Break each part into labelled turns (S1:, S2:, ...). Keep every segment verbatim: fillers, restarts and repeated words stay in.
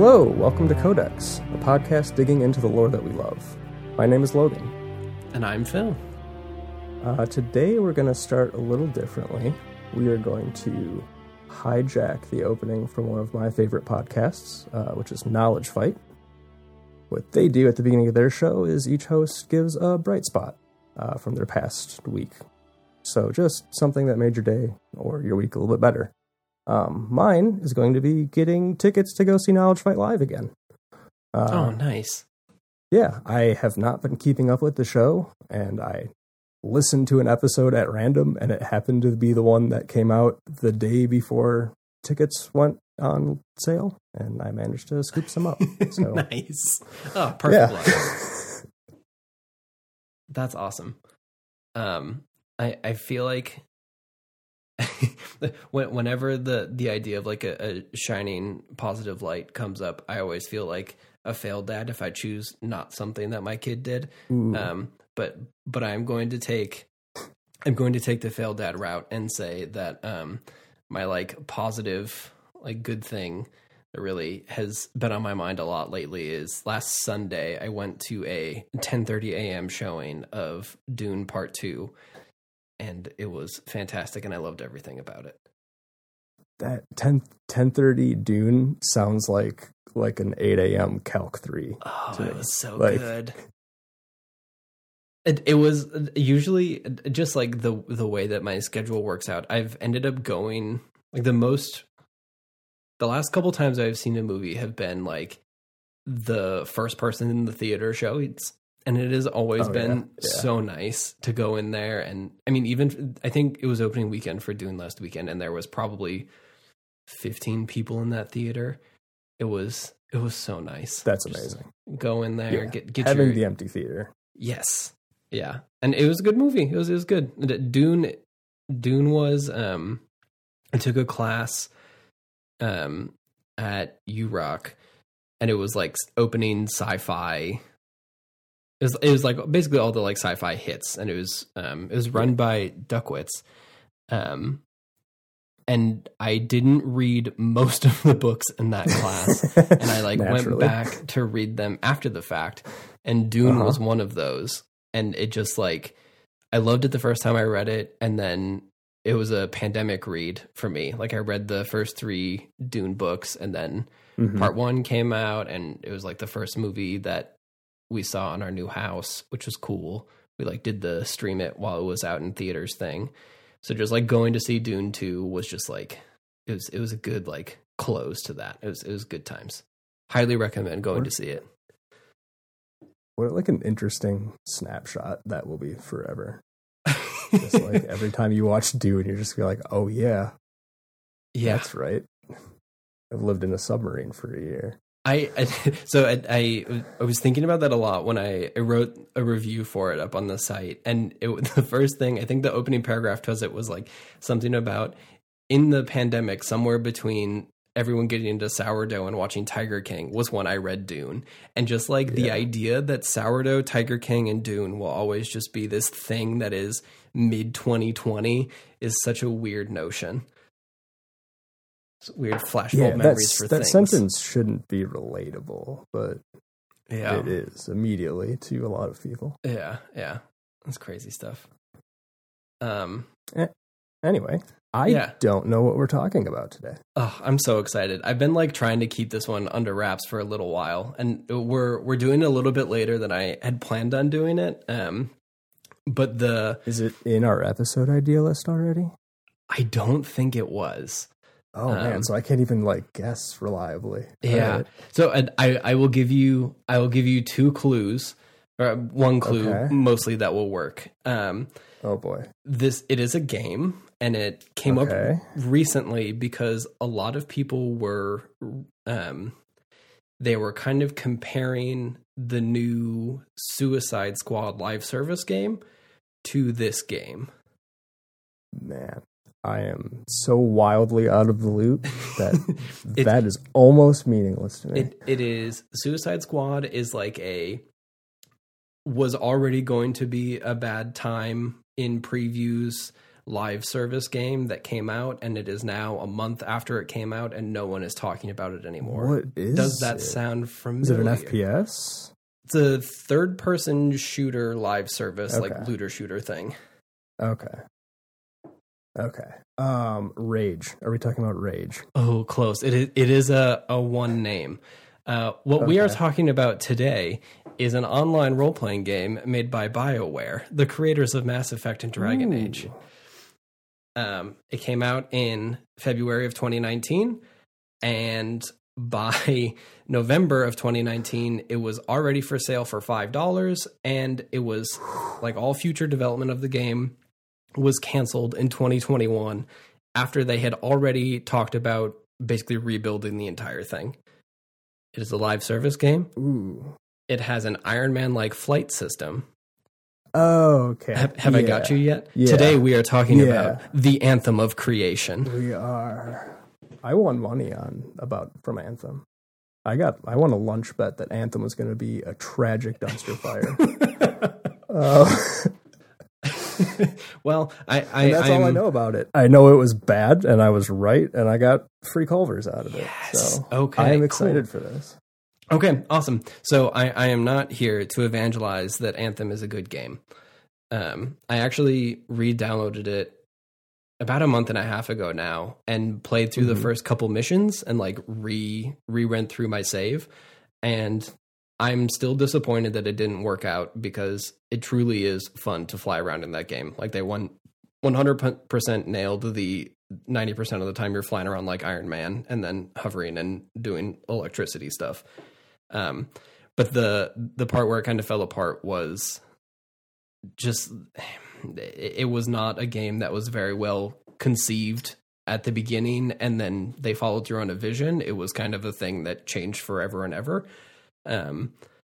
S1: Hello, welcome to Codex, a podcast digging into the lore that we love. My name is Logan.
S2: And I'm Phil.
S1: Uh, today we're going to start a little differently. We are going to hijack the opening from one of my favorite podcasts, uh, which is Knowledge Fight. What they do at the beginning of their show is each host gives a bright spot uh, from their past week. So just something that made your day or your week a little bit better. Um, mine is going to be getting tickets to go see Knowledge Fight live again. Uh,
S2: oh, nice.
S1: Yeah, I have not been keeping up with the show, and I listened to an episode at random, and it happened to be the one that came out the day before tickets went on sale, and I managed to scoop some up. So.
S2: Nice. Oh, perfect.
S1: Yeah.
S2: That's awesome. Um, I I feel like whenever the the idea of like a, a shining positive light comes up, I always feel like a failed dad if I choose not something that my kid did.
S1: Ooh.
S2: Um, but but I'm going to take I'm going to take the failed dad route and say that um my like positive like good thing that really has been on my mind a lot lately is last Sunday I went to a ten thirty a.m. showing of Dune Part Two. And it was fantastic, and I loved everything about it.
S1: That ten, ten thirty Dune sounds like like an eight a.m. Calc three.
S2: Oh, it was so
S1: like,
S2: good. It, it was usually just like the the way that my schedule works out. I've ended up going, like the most, the last couple times I've seen a movie have been like the first person in the theater show. It's And it has always
S1: oh,
S2: been
S1: yeah. Yeah.
S2: so nice to go in there. And I mean, even, I think it was opening weekend for Dune last weekend, and there was probably fifteen people in that theater. It was, it was so nice.
S1: That's
S2: Just
S1: amazing.
S2: go in there,
S1: Yeah.
S2: get, get
S1: Having
S2: your,
S1: the empty theater.
S2: Yes. Yeah. And it was a good movie. It was, it was good. Dune, Dune was, um, I took a class, um, at U Rock, and it was like opening sci-fi. It was, it was like basically all the like sci-fi hits, and it was um, it was run by Duckwitz, um, and I didn't read most of the books in that class, and I like went back to read them after the fact, and Dune uh-huh. was one of those, and it just like I loved it the first time I read it, and then it was a pandemic read for me. Like I read the first three Dune books, and then mm-hmm. part one came out, and it was like the first movie that we saw in our new house, which was cool. We like did the stream it while it was out in theaters thing. So just like going to see Dune two was just like, it was, it was a good like close to that. It was, it was good times. Highly recommend going
S1: what,
S2: to see it.
S1: What like an interesting snapshot that will be forever. Just like every time you watch Dune, you're just like, oh yeah,
S2: yeah,
S1: that's right. I've lived in a submarine for a year.
S2: I, I so I, I I was thinking about that a lot when I, I wrote a review for it up on the site, and it, the first thing I think the opening paragraph was it was like something about in the pandemic somewhere between everyone getting into sourdough and watching Tiger King was when I read Dune, and just like yeah. the idea that sourdough, Tiger King, and Dune will always just be this thing that is mid twenty twenty is such a weird notion. Weird flashbulb
S1: yeah,
S2: memories for
S1: that
S2: things.
S1: Sentence shouldn't be relatable, but
S2: yeah,
S1: it is immediately to a lot of people.
S2: Yeah, yeah, that's crazy stuff. Um.
S1: Eh, anyway, I
S2: yeah.
S1: don't know what we're talking about today.
S2: Oh, I'm so excited! I've been like trying to keep this one under wraps for a little while, and we're we're doing it a little bit later than I had planned on doing it. Um, but the
S1: is it in our episode idea list already?
S2: I don't think it was.
S1: Oh
S2: um,
S1: man, so I can't even like guess reliably.
S2: Yeah. Right. So I, I I will give you I will give you two clues, or one clue
S1: okay.
S2: mostly that will work. Um,
S1: oh boy.
S2: This it is a game, and it came
S1: okay.
S2: up recently because a lot of people were um they were kind of comparing the new Suicide Squad live service game to this game.
S1: Man. I am so wildly out of the loop that it, that is almost meaningless to me.
S2: It, it is. Suicide Squad is like a, was already going to be a bad time in previews live service game that came out, and it is now a month after it came out, and no one is talking about it anymore.
S1: What is
S2: Does that
S1: it?
S2: sound familiar?
S1: Is it an F P S?
S2: It's a third-person shooter live service,
S1: Okay.
S2: like looter shooter thing.
S1: Okay. Okay. Um, Rage. Are we talking about Rage?
S2: Oh, close. It is, it is a, a one name. Uh, what we are
S1: Okay.
S2: talking about today is an online role-playing game made by BioWare, the creators of Mass Effect and Dragon
S1: Ooh.
S2: Age. Um, it came out in February of twenty nineteen, and by November of twenty nineteen, it was already for sale for five dollars, and it was, like all future development of the game, was canceled in twenty twenty-one after they had already talked about basically rebuilding the entire thing. It is a live service game.
S1: Ooh.
S2: It has an Iron Man-like flight system.
S1: Oh, okay.
S2: Have, have I
S1: Yeah.
S2: got you yet?
S1: Yeah.
S2: Today we are talking
S1: Yeah.
S2: about the Anthem of Creation.
S1: We are. I won money on about from Anthem. I got. I won a lunch bet that Anthem was going to be a tragic dumpster fire. uh,
S2: Well, I, I
S1: and that's
S2: I'm,
S1: all I know about it. I know it was bad, and I was right, and I got free Culvers out of it.
S2: Yes.
S1: So
S2: Okay,
S1: I am
S2: cool.
S1: excited for this.
S2: Okay, awesome. So I, I am not here to evangelize that Anthem is a good game. Um, I actually re-downloaded it about a month and a half ago now and played through
S1: Mhm.
S2: the first couple missions and like re re-went through my save. And I'm still disappointed that it didn't work out because it truly is fun to fly around in that game. Like they won one hundred percent nailed the ninety percent of the time you're flying around like Iron Man and then hovering and doing electricity stuff. Um, but the the part where it kind of fell apart was just it, it was not a game that was very well conceived at the beginning, and then they followed through on a vision. It was kind of a thing that changed forever and ever, um,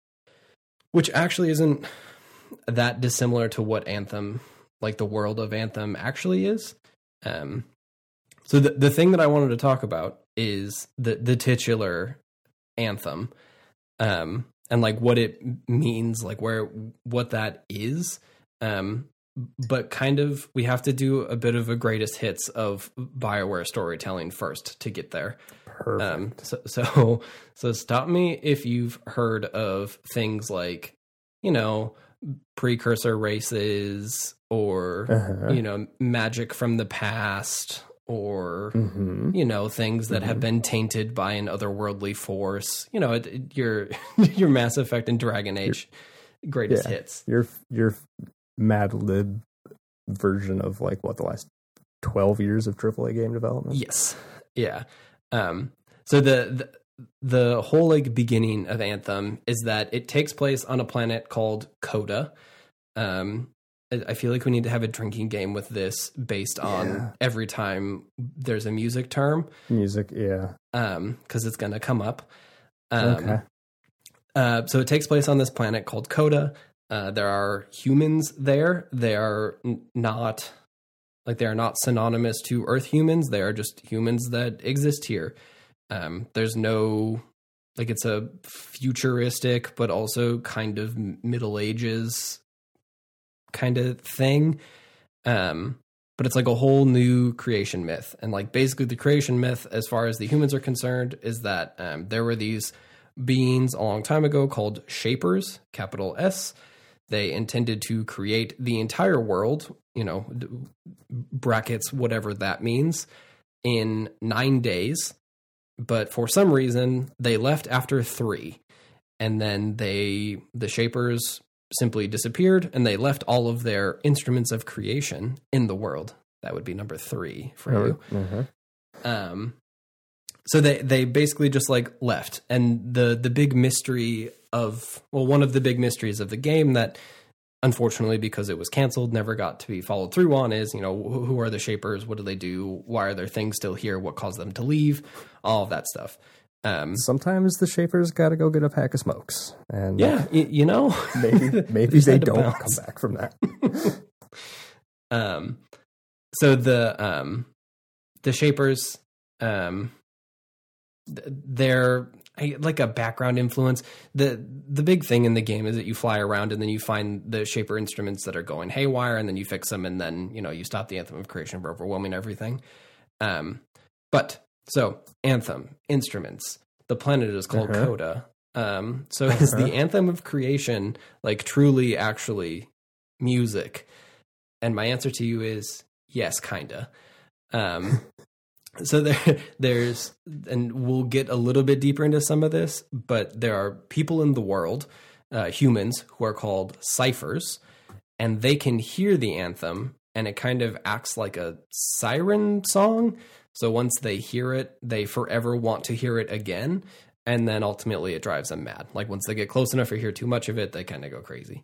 S2: which actually isn't that dissimilar to what Anthem, like the world of Anthem, actually is. Um, so the the thing that I wanted to talk about is the the titular Anthem. Um, and like what it means, like where, what that is. Um, but kind of, we have to do a bit of a greatest hits of BioWare storytelling first to get there.
S1: Perfect.
S2: Um, so, so, so stop me if you've heard of things like, you know, precursor races or,
S1: Uh-huh.
S2: you know, magic from the past, or
S1: Mhm.
S2: you know, things that
S1: Mhm.
S2: have been tainted by an otherworldly force. You know, it, it, your your Mass Effect and Dragon Age greatest
S1: Yeah.
S2: hits.
S1: Your your Mad Lib version of like what the last twelve years of triple A game development.
S2: Yes, yeah. Um, so the, the the whole like beginning of Anthem is that it takes place on a planet called Coda. Um, I I feel like we need to have a drinking game with this based on
S1: Yeah.
S2: every time there's a music term,
S1: Music, yeah.
S2: um, because it's going to come up. Um,
S1: Okay.
S2: Uh, so it takes place on this planet called Coda. Uh, there are humans there. They are n- not like they are not synonymous to Earth humans. They are just humans that exist here. Um, there's no like it's a futuristic, but also kind of Middle Ages kind of thing. Um, but it's like a whole new creation myth, and like basically the creation myth, as far as the humans are concerned, is that um, there were these beings a long time ago called Shapers, capital S. They intended to create the entire world, you know, d- brackets, whatever that means, in nine days. But for some reason, they left after three. And then they, the Shapers simply disappeared, and they left all of their instruments of creation in the world. That would be number three for you.
S1: Mhm.
S2: Um, so they, they basically just like left. And the, the big mystery of, well, one of the big mysteries of the game that unfortunately, because it was canceled, never got to be followed through on is, you know, who, who are the Shapers? What do they do? Why are their things still here? What caused them to leave? All of that stuff. Um,
S1: Sometimes the Shapers got to go get a pack of smokes, and
S2: yeah, y- you know,
S1: maybe maybe
S2: Just
S1: they
S2: had to
S1: don't
S2: bounce.
S1: come back from that.
S2: Um, so the um, the Shapers, um, th- they're I, like a background influence. The the big thing in the game is that you fly around and then you find the shaper instruments that are going haywire, and then you fix them, and then, you know, you stop the Anthem of Creation from overwhelming everything. Um, but so Anthem instruments. The planet is called
S1: uh-huh.
S2: Coda. Um, so uh-huh. is the Anthem of Creation like truly actually music? And my answer to you is yes, kinda. Um, so there, there's, and we'll get a little bit deeper into some of this, but there are people in the world, uh, humans, who are called ciphers, and they can hear the anthem, and it kind of acts like a siren song. So once they hear it, they forever want to hear it again, and then ultimately it drives them mad. Like once they get close enough or hear too much of it, they kind of go crazy.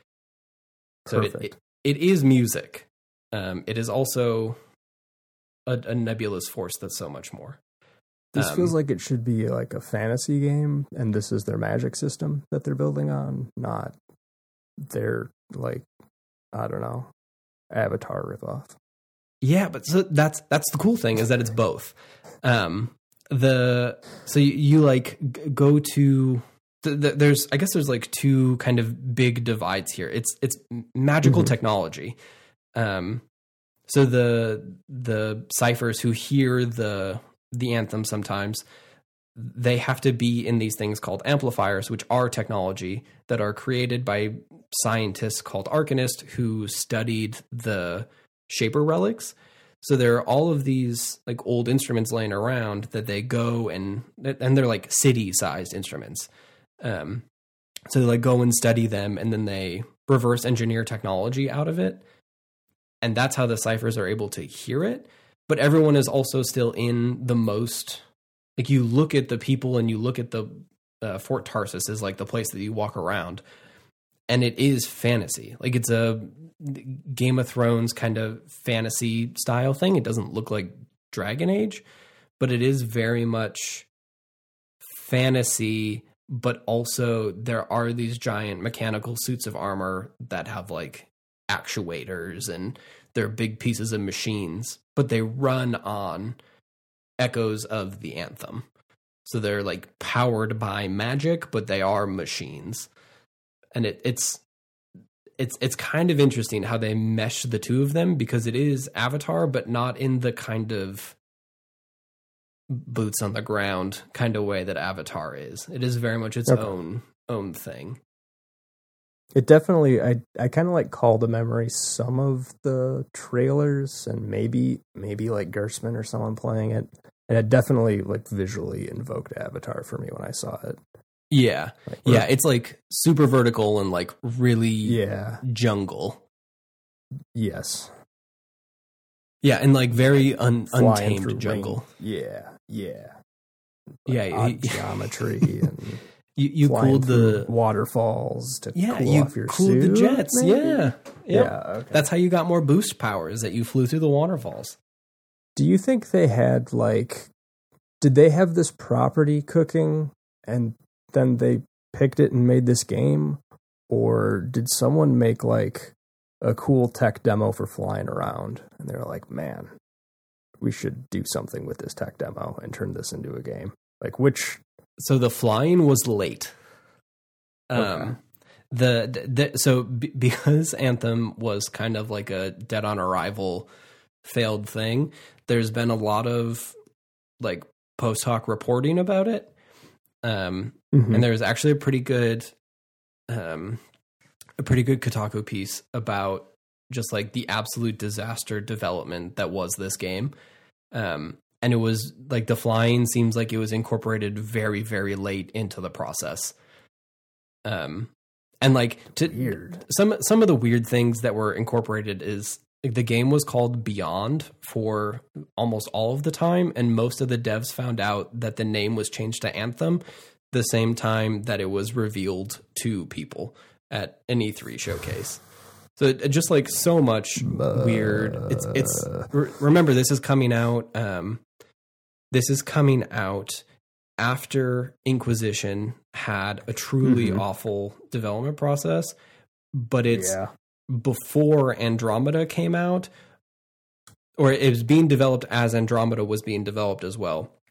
S2: So it, it, it is music. Um, it is also a, a nebulous force that's so much more.
S1: This
S2: um,
S1: feels like it should be like a fantasy game, and this is their magic system that they're building on, not their, like, I don't know, Avatar ripoff.
S2: Yeah, but so that's that's the cool thing, is that it's both. Um, the so you, you like g- go to the, the, there's I guess there's like two kind of big divides here. It's it's magical mm-hmm. technology. Um, so the the ciphers who hear the the anthem sometimes, they have to be in these things called amplifiers, which are technology that are created by scientists called arcanists who studied the shaper relics. So there are all of these like old instruments laying around that they go and and they're like city sized instruments. Um, so they like go and study them, and then they reverse engineer technology out of it. And that's how the ciphers are able to hear it. But everyone is also still in the most, like, you look at the people and you look at the uh, Fort Tarsus is like the place that you walk around, and it is fantasy. Like, it's a Game of Thrones kind of fantasy style thing. It doesn't look like Dragon Age, but it is very much fantasy. But also there are these giant mechanical suits of armor that have like actuators, and they're big pieces of machines, but they run on echoes of the anthem. So they're like powered by magic, but they are machines. And it, it's it's it's kind of interesting how they mesh the two of them, because it is Avatar, but not in the kind of boots on the ground kind of way that Avatar is. It is very much its okay. own own thing.
S1: It definitely, I I kind of like call to memory some of the trailers, and maybe maybe like Gersman or someone playing it, and it definitely like visually invoked Avatar for me when I saw it.
S2: Yeah, like, yeah, it's like super vertical and like really
S1: yeah
S2: jungle.
S1: Yes.
S2: Yeah, and like very un- untamed jungle.
S1: Rain. Yeah, yeah,
S2: like
S1: yeah. Odd geometry and
S2: you you cooled the
S1: waterfalls to
S2: yeah,
S1: cool
S2: you
S1: off your
S2: cooled
S1: suit,
S2: the jets.
S1: maybe?
S2: Yeah, yeah.
S1: yeah okay.
S2: That's how you got more boost powers, that you flew through the waterfalls.
S1: Do you think they had like? Did they have this property cooking, and then they picked it and made this game, or did someone make like a cool tech demo for flying around, and they're like, man, we should do something with this tech demo and turn this into a game? Like, which?
S2: So the flying was late.
S1: Okay.
S2: Um, the, the so b- because Anthem was kind of like a dead on arrival, failed thing. There's been a lot of like post hoc reporting about it. Um, mm-hmm. And there's actually a pretty good, um, a pretty good Kotaku piece about just like the absolute disaster development that was this game. Um, and it was like the flying seems like it was incorporated very, very late into the process. Um, and like to
S1: weird.
S2: some, some of the weird things that were incorporated is like, the game was called Beyond for almost all of the time. And most of the devs found out that the name was changed to Anthem the same time that it was revealed to people at an E three showcase. So it, just like so much uh, weird. It's, it's, re- remember this is coming out. Um, this is coming out after Inquisition had a truly mm-hmm. awful development process, but it's
S1: yeah.
S2: before Andromeda came out, or it was being developed as Andromeda was being developed as well.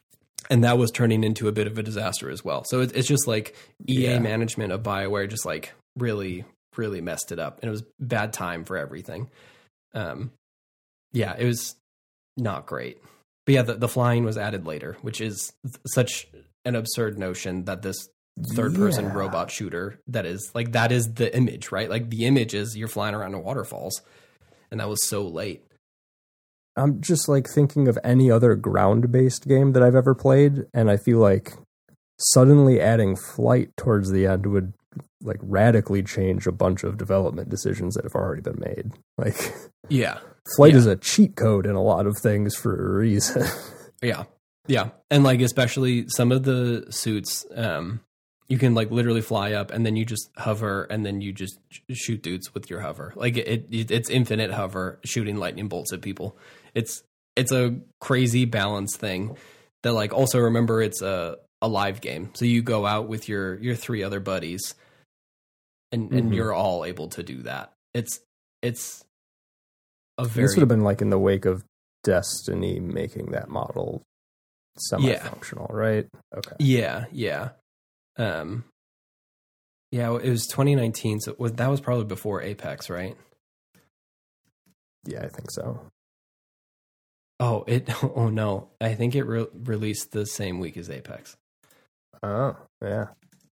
S2: And that was turning into a bit of a disaster as well. So it's it's just like E A
S1: Yeah.
S2: management of BioWare just like really, really messed it up. And it was bad time for everything. Um, yeah, it was not great. But yeah, the, the flying was added later, which is such an absurd notion that this third person
S1: Yeah.
S2: robot shooter that is like, that is the image, right? Like the image is you're flying around in waterfalls. And that was so late.
S1: I'm just like thinking of any other ground-based game that I've ever played, and I feel like suddenly adding flight towards the end would like radically change a bunch of development decisions that have already been made. Like,
S2: Yeah.
S1: flight
S2: Yeah.
S1: is a cheat code in a lot of things for a reason.
S2: Yeah. Yeah. And like, especially some of the suits, um, you can like literally fly up and then you just hover and then you just sh- shoot dudes with your hover. Like it, it, it's infinite hover shooting lightning bolts at people. It's, it's a crazy balance thing that like, also remember it's a, a live game. So you go out with your, your three other buddies and, and
S1: Mhm.
S2: you're all able to do that. It's, it's a very,
S1: This would have been like in the wake of Destiny making that model semi-functional, right? Okay.
S2: yeah, yeah. Um, yeah, it was twenty nineteen. So it was, that was probably before Apex, right?
S1: Yeah, I think so.
S2: Oh, it. Oh no, I think it re- released the same week as Apex.
S1: Oh, yeah.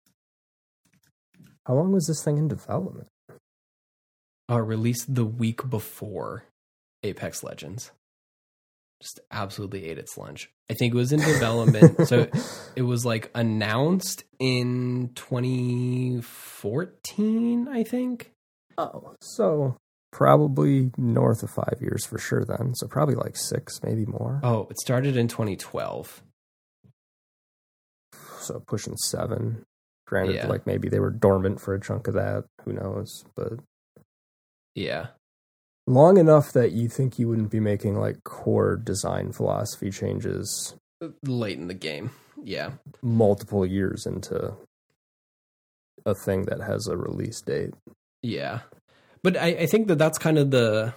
S1: How long was this thing in development?
S2: Oh, it released the week before Apex Legends. Just absolutely ate its lunch. I think it was in development. So it was like announced in twenty fourteen, I think.
S1: Oh, so probably north of five years for sure then. So probably like six, maybe more.
S2: Oh, it started in twenty twelve.
S1: So pushing seven. Granted,
S2: Yeah.
S1: like maybe they were dormant for a chunk of that. Who knows? But
S2: Yeah.
S1: long enough that you think you wouldn't be making like core design philosophy changes
S2: Late in the game. Yeah.
S1: multiple years into a thing that has a release date.
S2: Yeah. But I, I think that that's kind of the,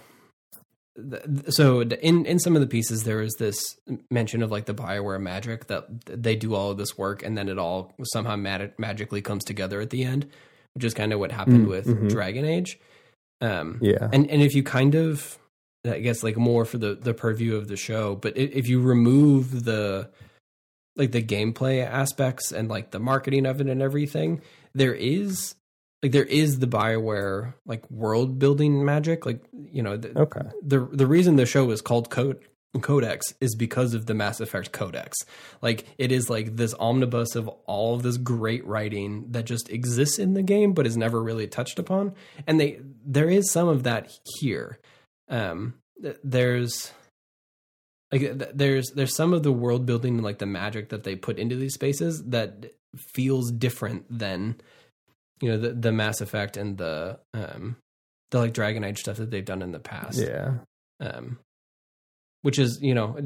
S2: the so in, in some of the pieces, there is this mention of like the BioWare magic that they do all of this work and then it all somehow mag- magically comes together at the end, which is kind of what happened
S1: Mm,
S2: with
S1: mhm.
S2: Dragon Age. Um,
S1: Yeah.
S2: and, and if you kind of, I guess like more for the, the purview of the show, but if, if you remove the, like the gameplay aspects and like the marketing of it and everything, there is like, there is the BioWare like world building magic. Like, you know, the,
S1: Okay.
S2: the, the reason the show is called Code Codex is because of the Mass Effect Codex. Like it is like this omnibus of all of this great writing that just exists in the game, but is never really touched upon. And they, there is some of that here. Um, th- there's like, th- there's, there's some of the world building and like the magic that they put into these spaces that feels different than, you know, the, the Mass Effect and the, um, the like Dragon Age stuff that they've done in the past.
S1: Yeah.
S2: Um, which is, you know,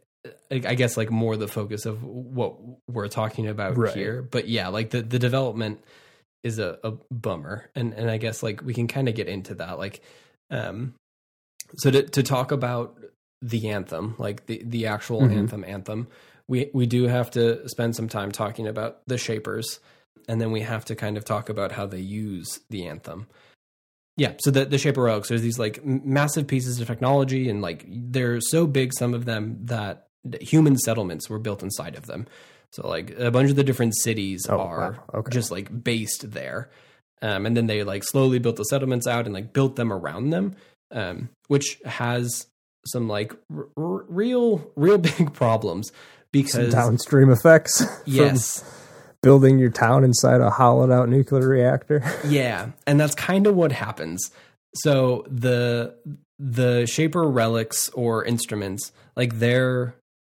S2: I guess like more the focus of what we're talking about
S1: Right.
S2: here. But yeah, like the, the development is a, a bummer. And, and I guess like we can kind of get into that. Like, um, so to, to talk about the anthem, like the, the actual
S1: Mhm.
S2: anthem anthem, we, we do have to spend some time talking about the shapers. And then we have to kind of talk about how they use the anthem. Yeah, so the, the Shaper Relics, there's these like m- massive pieces of technology and like they're so big, some of them, that human settlements were built inside of them. So like a bunch of the different cities
S1: Oh,
S2: are
S1: wow. Okay.
S2: just like based there. Um, and then they like slowly built the settlements out and like built them around them, um, which has some like r- r- real, real big problems
S1: Some
S2: because
S1: downstream effects. from
S2: yes.
S1: building your town inside a hollowed out nuclear reactor.
S2: Yeah, and that's kind of what happens. So the the Shaper relics or instruments, like they're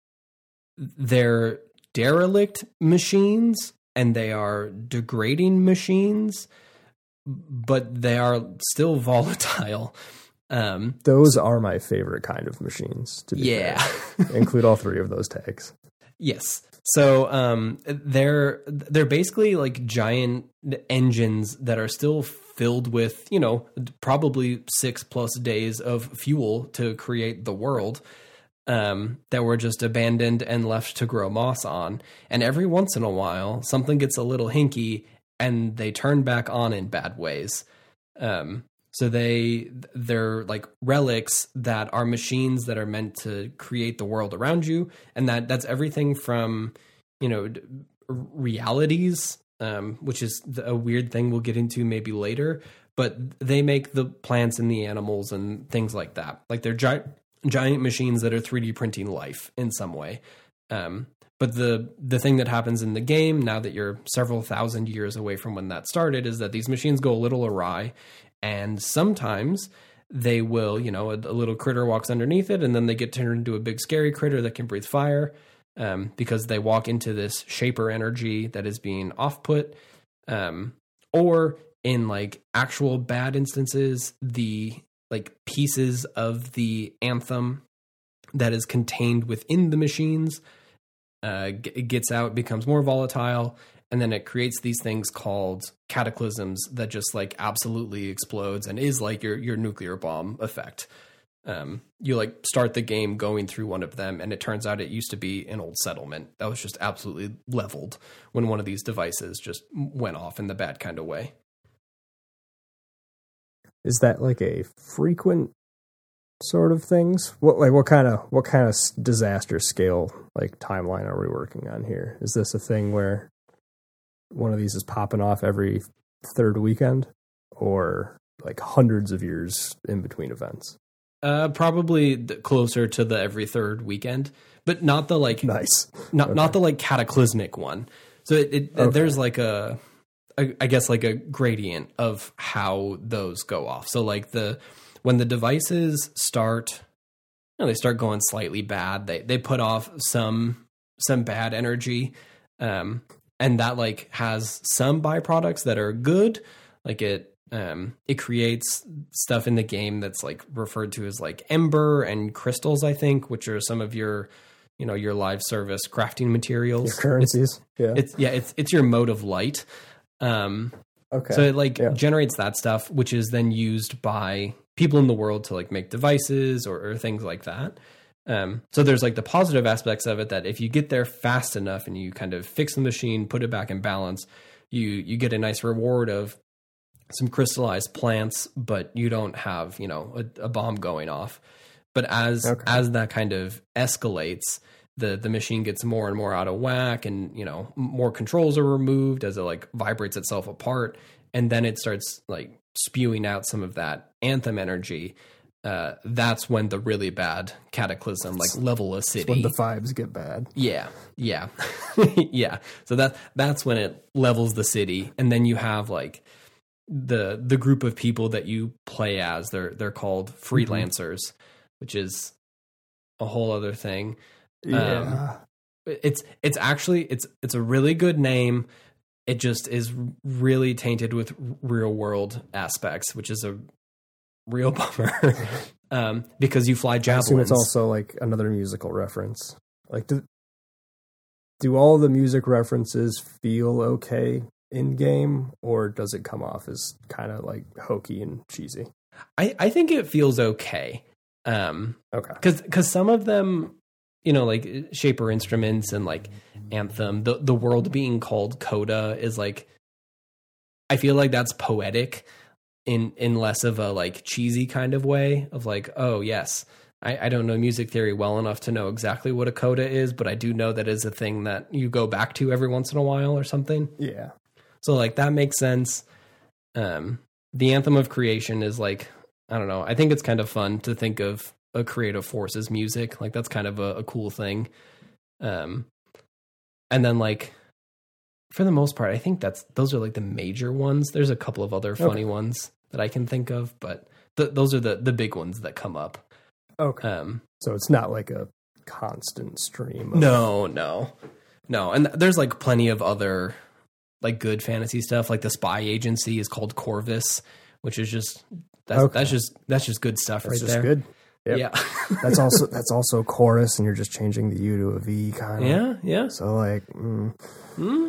S2: they're derelict machines and they are degrading machines, but they are still volatile. Um,
S1: Those are my favorite kind of machines, to be
S2: yeah.
S1: fair. Include all three of those tags.
S2: Yes. So um, they're they're basically like giant engines that are still filled with, you know, probably six plus days of fuel to create the world. um, that were just abandoned and left to grow moss on. And every once in a while, something gets a little hinky and they turn back on in bad ways. Um, so they, they're like relics that are machines that are meant to create the world around you. And that that's everything from, you know, realities, um, which is a weird thing we'll get into maybe later, but they make the plants and the animals and things like that. Like they're giant, giant machines that are three D printing life in some way. Um, but the the thing that happens in the game, now that you're several thousand years away from when that started, is that these machines go a little awry. And sometimes they will, you know, a, a little critter walks underneath it and then they get turned into a big scary critter that can breathe fire, um, because they walk into this shaper energy that is being off-put. Um, or in like actual bad instances, the like pieces of the anthem that is contained within the machines uh, g- gets out, becomes more volatile, and then it creates these things called cataclysms that just like absolutely explodes and is like your your nuclear bomb effect. Um, you like start the game going through one of them, and it turns out it used to be an old settlement that was just absolutely leveled when one of these devices just went off in the bad kind of way.
S1: Is that like a frequent sort of things? What like what kind of what kind of disaster scale like timeline are we working on here? Is this a thing where one of these is popping off every third weekend, or like hundreds of years in between events?
S2: Uh, probably the, closer to the every third weekend, but not the like
S1: nice,
S2: not
S1: okay.
S2: not the like cataclysmic one. So it, it okay. there's like a, a, I guess like a gradient of how those go off. So like the when the devices start, you know, they start going slightly bad. They they put off some some bad energy. Um, And that like has some byproducts that are good. Like it, um, it creates stuff in the game that's like referred to as like ember and crystals, I think, which are some of your, you know, your live service crafting materials.
S1: Your currencies.
S2: It's,
S1: yeah.
S2: It's yeah. It's, it's your mode of light. Um,
S1: okay.
S2: So it like
S1: yeah.
S2: generates that stuff, which is then used by people in the world to like make devices or, or things like that. Um, so there's like the positive aspects of it that if you get there fast enough and you kind of fix the machine, put it back in balance, you, you get a nice reward of some crystallized plants, but you don't have, you know, a, a bomb going off. But as, okay. as that kind of escalates, the, the machine gets more and more out of whack, and, you know, more controls are removed as it like vibrates itself apart. And then it starts like spewing out some of that anthem energy. Uh, that's when the really bad cataclysm, like level a city.
S1: That's when the vibes get bad.
S2: Yeah, yeah, yeah. So that that's when it levels the city, and then you have like the the group of people that you play as. They're they're called freelancers, mm-hmm. which is a whole other thing.
S1: Yeah,
S2: um, it's it's actually it's it's a really good name. It just is really tainted with real world aspects, which is a real bummer. um, because you fly javelins. I assume
S1: it's also like another musical reference. Like, do, do all the music references feel okay in game, or does it come off as kind of like hokey and cheesy?
S2: I, I think it feels okay. Um,
S1: okay.
S2: Cause, cause some of them, you know, like Shaper Instruments and like Anthem, the, the world being called Coda is like, I feel like that's poetic in, in less of a like cheesy kind of way of like, oh yes, I, I don't know music theory well enough to know exactly what a coda is, but I do know that is a thing that you go back to every once in a while or something.
S1: Yeah.
S2: So like that makes sense. Um, the Anthem of Creation is like, I don't know. I think it's kind of fun to think of a creative force as music. Like that's kind of a, a cool thing. Um, and then like, for the most part, I think that's, those are like the major ones. There's a couple of other funny okay. ones that I can think of, but th- those are the, the big ones that come up.
S1: Okay.
S2: Um,
S1: so it's not like a constant stream. Of...
S2: No, no, no. And there's like plenty of other like good fantasy stuff. Like the spy agency is called Corvus, which is just, that's, okay. that's just, that's just good stuff
S1: that's
S2: right
S1: just
S2: there.
S1: Good. Yep.
S2: Yeah.
S1: that's also, that's also chorus, and you're just changing the U to a V kind of.
S2: Yeah. Yeah.
S1: So like, mm.
S2: Mm.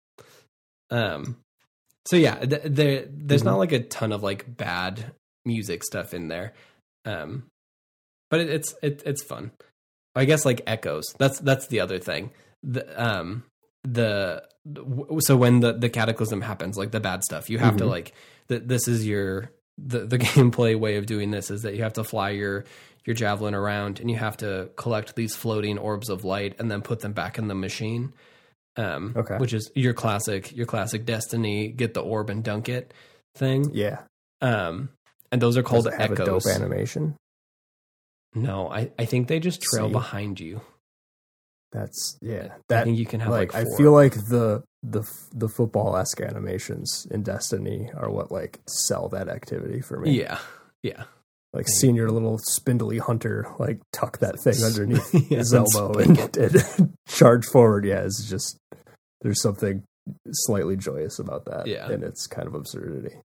S2: Um, so yeah, th- there, there's mm-hmm. not like a ton of like bad music stuff in there. Um, but it, it's, it, it's fun. I guess like echoes. That's that's the other thing. The um the so when the the cataclysm happens, like the bad stuff, you have mm-hmm. to like th- this is your the the gameplay way of doing this is that you have to fly your your javelin around and you have to collect these floating orbs of light and then put them back in the machine. Um, okay. Which is your classic your classic Destiny get the orb and dunk it thing.
S1: Yeah.
S2: Um, and those are called
S1: Does it have
S2: echoes.
S1: A dope animation.
S2: No, I, I think they just trail
S1: See?
S2: behind you.
S1: That's yeah. That
S2: I think you can have
S1: like,
S2: like
S1: I feel like the the the football-esque animations in Destiny are what like sell that activity for me.
S2: Yeah, yeah.
S1: Like seeing your little spindly hunter like tuck that thing underneath
S2: yeah,
S1: his elbow and, and charge forward. Yeah, it's just there's something slightly joyous about that.
S2: Yeah,
S1: and it's kind of absurdity.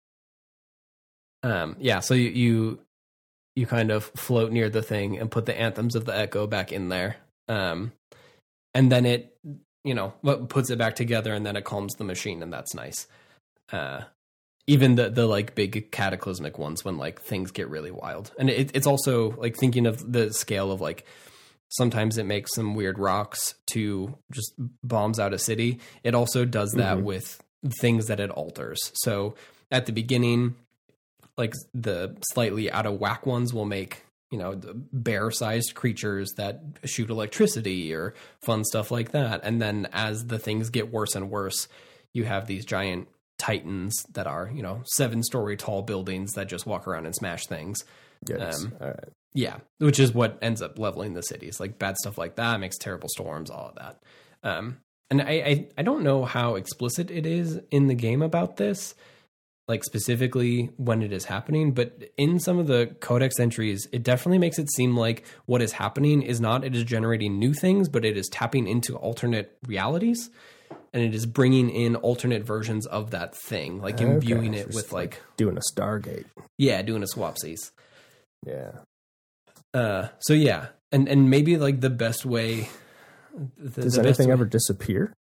S2: Um. Yeah. So you you you kind of float near the thing and put the anthems of the Echo back in there. Um, and then it, you know, puts it back together and then it calms the machine and that's nice. Uh, even the, the like big cataclysmic ones when like things get really wild. And it, it's also like thinking of the scale of like, sometimes it makes some weird rocks to just bombs out a city. It also does that mm-hmm. with things that it alters. So at the beginning, like the slightly out of whack ones will make, you know, bear-sized creatures that shoot electricity or fun stuff like that. And then as the things get worse and worse, you have these giant titans that are, you know, seven-story tall buildings that just walk around and smash things.
S1: Yes.
S2: Um,
S1: all right.
S2: Yeah, which is what ends up leveling the cities. Like bad stuff like that makes terrible storms, all of that. Um, and I, I, I don't know how explicit it is in the game about this, like specifically when it is happening, but in some of the codex entries, it definitely makes it seem like what is happening is not it is generating new things, but it is tapping into alternate realities, and it is bringing in alternate versions of that thing, like
S1: okay.
S2: imbuing it
S1: Just
S2: with
S1: like,
S2: like
S1: doing a Stargate.
S2: Yeah, doing a swapsies.
S1: Yeah.
S2: Uh, so yeah, and and maybe like the best way. The,
S1: Does
S2: the
S1: anything
S2: way,
S1: ever disappear?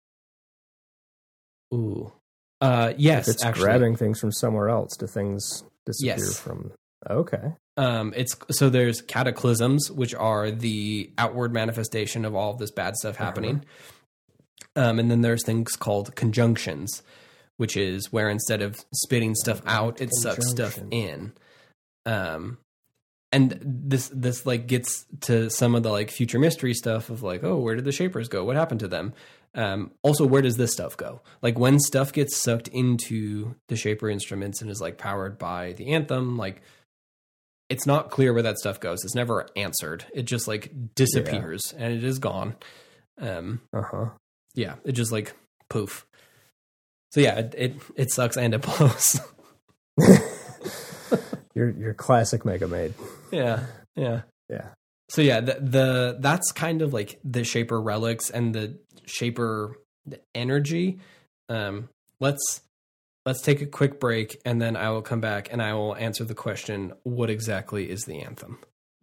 S2: Ooh. Uh, yes,
S1: if it's
S2: actually.
S1: grabbing things from somewhere else, do things disappear
S2: yes.
S1: from? Okay.
S2: Um, it's so there's cataclysms, which are the outward manifestation of all of this bad stuff happening. Uh-huh. Um, and then there's things called conjunctions, which is where instead of spitting stuff out, it sucks stuff in. Um, and this this like gets to some of the like future mystery stuff of like, oh, where did the Shapers go? What happened to them? Um, also, where does this stuff go? Like when stuff gets sucked into the Shaper instruments and is like powered by the Anthem, like it's not clear where that stuff goes. It's never answered. It just like disappears yeah. and it is gone. Um,
S1: uh-huh.
S2: Yeah, it just like poof. So yeah, it it, it sucks and it blows.
S1: your your classic Mega Maid.
S2: Yeah, yeah,
S1: yeah.
S2: So yeah, the, the that's kind of like the Shaper relics and the Shaper energy. Um, let's let's take a quick break, and then I will come back and I will answer the question: what exactly is the Anthem?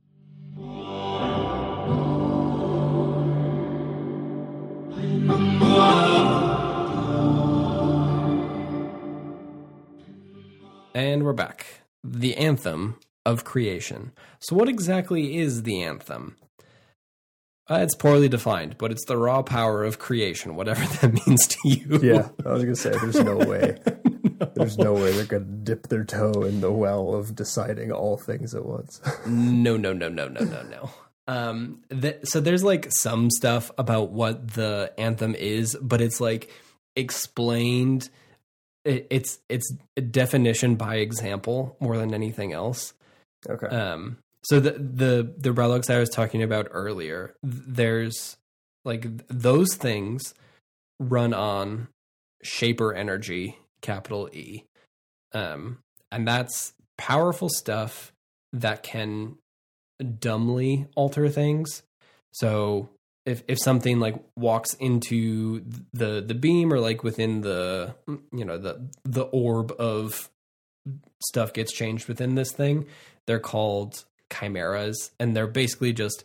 S2: And we're back. The Anthem of Creation. So what exactly is the Anthem? Uh, it's poorly defined, but it's the raw power of creation, whatever that means to you.
S1: Yeah, I was going to say, there's no way. no. There's no way they're going to dip their toe in the well of deciding all things at once.
S2: no, no, no, no, no, no, no. Um, th- so there's like some stuff about what the Anthem is, but it's like explained. It, it's it's a definition by example more than anything else.
S1: Okay.
S2: Um. So the the the relics I was talking about earlier, there's like those things run on Shaper energy, capital E, um, and that's powerful stuff that can dumbly alter things. So if if something like walks into the the beam or like within the you know the the orb of stuff gets changed within this thing, they're called chimeras, and they're basically just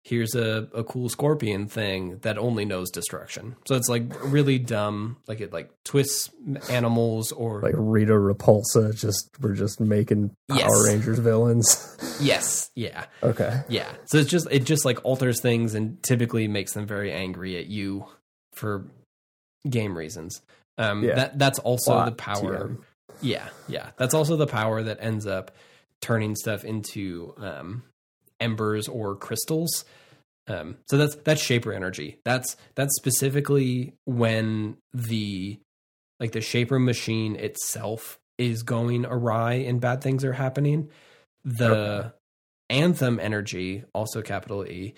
S2: here's a, a cool scorpion thing that only knows destruction. So it's like really dumb. Like it like twists animals or
S1: like Rita Repulsa. Just we're just making Power
S2: Yes.
S1: Rangers villains.
S2: yes, yeah,
S1: Okay.
S2: yeah. So it's just it just like alters things and typically makes them very angry at you for game reasons. Um,
S1: Yeah.
S2: that that's also
S1: Plot,
S2: the power.
S1: T M.
S2: Yeah, yeah. That's also the power that ends up turning stuff into um, embers or crystals. Um, so that's that's shaper energy. That's that's specifically when the like the shaper machine itself is going awry and bad things are happening. The
S1: Okay.
S2: anthem energy, also capital E,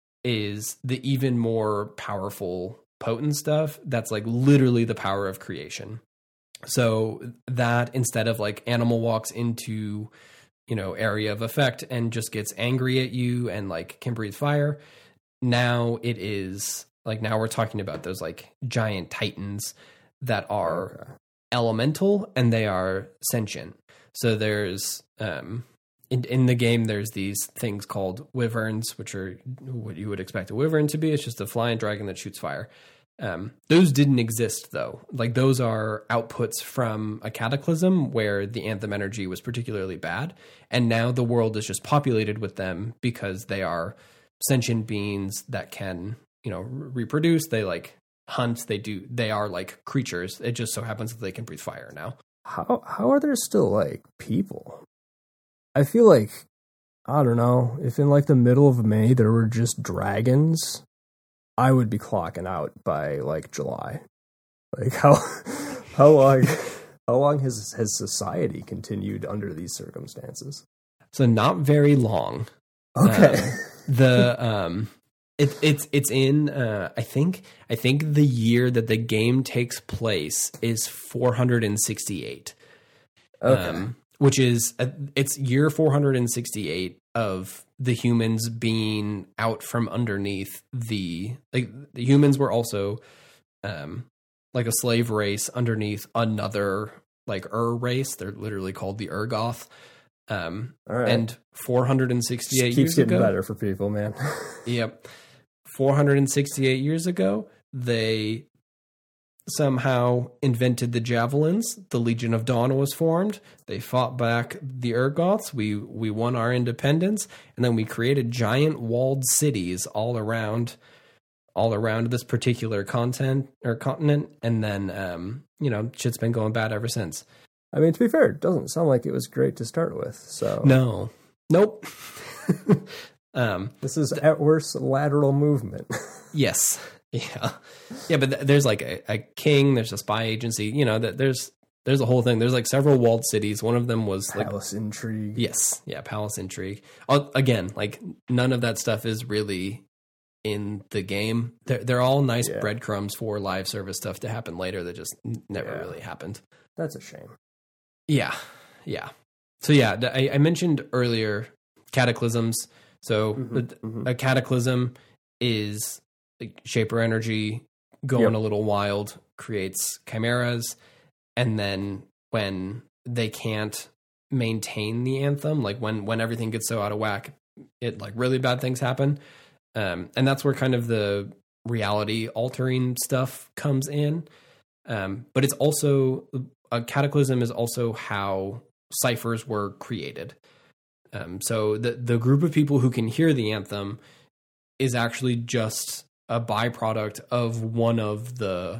S2: is the even more powerful, potent stuff. That's like literally the power of creation. So that instead of like animal walks into, you know, area of effect and just gets angry at you and like can breathe fire, now it is like now we're talking about those like giant titans that are
S1: Okay.
S2: elemental and they are sentient. So there's um in in the game there's these things called wyverns, which are what you would expect a wyvern to be. It's just a flying dragon that shoots fire. Um, those didn't exist though. Like those are outputs from a cataclysm where the anthem energy was particularly bad. And now the world is just populated with them because they are sentient beings that can, you know, re- reproduce. They like hunt. They do, they are like creatures. It just so happens that they can breathe fire now.
S1: How how are there still like people? I feel like I don't know, if in like the middle of May there were just dragons, I would be clocking out by like July. Like how how long how long has has society continued under these circumstances?
S2: So not very long.
S1: Okay.
S2: Um, the um it, it's it's in uh I think I think the year that the game takes place is four hundred sixty-eight.
S1: Okay.
S2: Um which is uh, it's year four hundred sixty-eight of the humans being out from underneath the like the humans were also um like a slave race underneath another like Ur race. They're literally called the Urgoth. Um
S1: All right.
S2: and four hundred sixty-eight
S1: Just keeps
S2: years
S1: getting
S2: ago.
S1: better for people, man.
S2: Yep. four hundred sixty-eight years ago, they somehow invented the javelins. The Legion of Dawn was formed. They fought back the Urgoths. We we won our independence, and then we created giant walled cities all around all around this particular content or continent, and then um, you know, shit's been going bad ever since.
S1: I mean, to be fair, it doesn't sound like it was great to start with. So
S2: No. Nope. um
S1: this is at worst lateral movement.
S2: Yes. Yeah. Yeah, but th- there's like a, a king, there's a spy agency, you know, that there's there's a whole thing. There's like several walled cities. One of them was like
S1: Palace intrigue.
S2: yes, yeah, palace intrigue. Uh, again, like none of that stuff is really in the game. They're they're all nice
S1: Yeah.
S2: breadcrumbs for live service stuff to happen later that just n- never
S1: Yeah.
S2: really happened.
S1: That's a shame.
S2: Yeah. Yeah. So yeah, th- I, I mentioned earlier cataclysms. So
S1: Mhm,
S2: the-
S1: mhm.
S2: a cataclysm is like shaper energy going
S1: Yep.
S2: a little wild, creates chimeras, and then when they can't maintain the anthem, like when when everything gets so out of whack, it like really bad things happen. Um, and that's where kind of the reality altering stuff comes in. Um, but it's also a cataclysm is also how ciphers were created. Um, so the the group of people who can hear the anthem is actually just a byproduct of one of the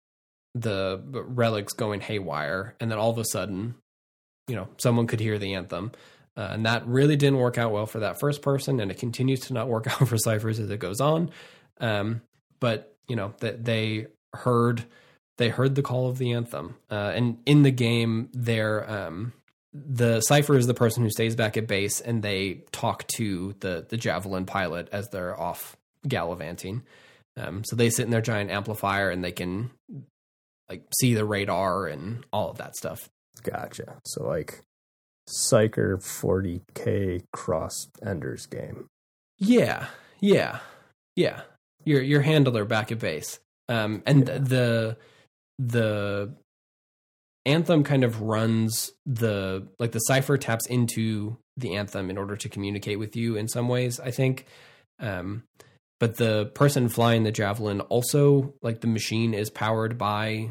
S2: the relics going haywire, and then all of a sudden, you know, someone could hear the anthem, uh, and that really didn't work out well for that first person, and it continues to not work out for ciphers as it goes on. Um, but you know that they heard they heard the call of the anthem, uh, and in the game, they're um, the cipher is the person who stays back at base, and they talk to the the javelin pilot as they're off gallivanting. Um, so they sit in their giant amplifier, and they can like see the radar and all of that stuff.
S1: Gotcha. So like Psyker forty K cross Ender's game.
S2: Yeah, yeah, yeah. Your your handler back at base, um, and
S1: Yeah.
S2: the the anthem kind of runs the like the cipher taps into the anthem in order to communicate with you in some ways, I think. Um, but the person flying the javelin also, like, the machine is powered by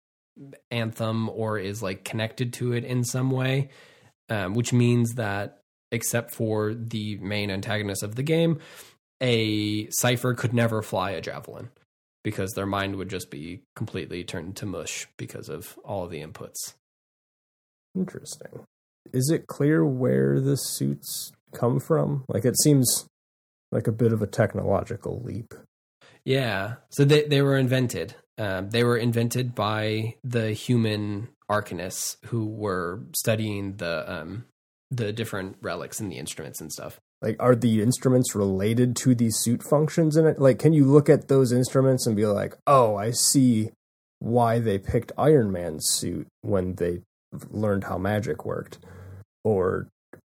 S2: Anthem or is like connected to it in some way, um, which means that except for the main antagonist of the game, a Cypher could never fly a javelin because their mind would just be completely turned to mush because of all of the inputs.
S1: Interesting. Is it clear where the suits come from? Like, it seems like a bit of a technological leap.
S2: Yeah. So they, they were invented. Um, they were invented by the human arcanists who were studying the um, the different relics and the instruments and stuff.
S1: Like, are the instruments related to these suit functions in it? Like, can you look at those instruments and be like, oh, I see why they picked Iron Man's suit when they learned how magic worked? Or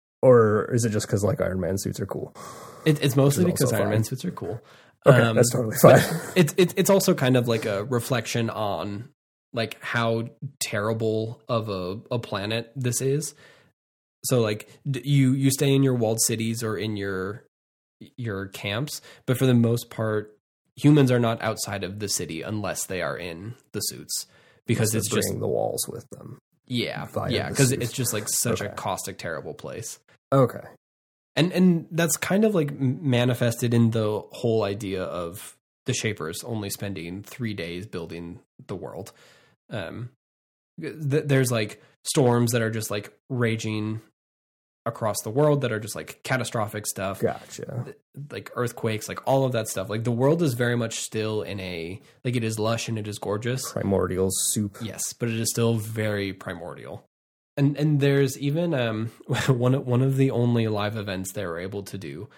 S1: or is it just because, like, Iron Man suits are cool?
S2: It, it's mostly because Iron fine. Man suits are cool.
S1: Okay,
S2: um,
S1: that's totally fine.
S2: It's it, it's also kind of like a reflection on like how terrible of a, a planet this is. So like you you stay in your walled cities or in your your camps, but for the most part, humans are not outside of the city unless they are in the suits because it's just
S1: bringing the walls with them.
S2: Yeah, yeah, because it's just like such okay. a caustic, terrible place.
S1: Okay.
S2: And and that's kind of like manifested in the whole idea of the Shapers only spending three days building the world. Um, th- there's like storms that are just like raging across the world that are just like catastrophic stuff.
S1: Gotcha.
S2: Th- like earthquakes, like all of that stuff. Like the world is very much still in a, like it is lush and it is gorgeous.
S1: Primordial soup.
S2: Yes, but it is still very primordial. And and there's even um one one of the only live events they were able to do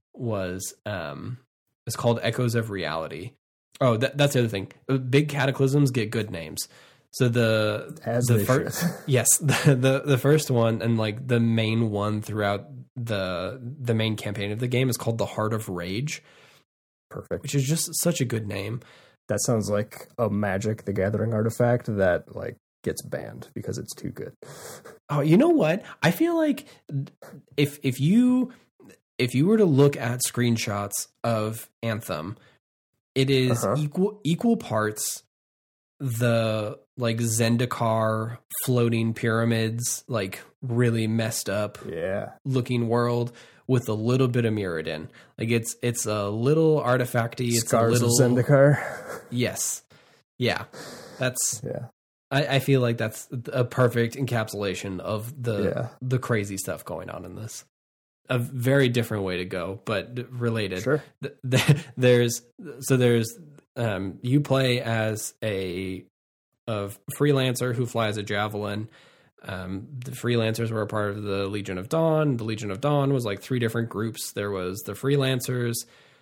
S2: was um it's called Echoes of Reality. Oh, that, that's the other thing. Big cataclysms get good names. So the
S1: As
S2: the
S1: they
S2: first
S1: should.
S2: yes the, the the first one and like the main one throughout the the main campaign of the game is called the Heart of Rage.
S1: Perfect.
S2: Which is just such a good name.
S1: That sounds like a Magic the Gathering artifact that like gets banned because it's too good.
S2: Oh, you know what? I feel like if if you if you were to look at screenshots of Anthem, it is uh-huh. equal equal parts the like Zendikar floating pyramids, like really messed up
S1: yeah.
S2: looking world with a little bit of Mirrodin. Like it's it's a little artifacty. It's
S1: Scars
S2: a little
S1: of Zendikar.
S2: Yes. Yeah. That's
S1: yeah.
S2: I, I feel like that's a perfect encapsulation of the
S1: yeah.
S2: the crazy stuff going on in this. A very different way to go, but related.
S1: Sure.
S2: There's so there's um, you play as a a freelancer who flies a javelin. Um, the freelancers were a part of the Legion of Dawn. The Legion of Dawn was like three different groups. There was the freelancers,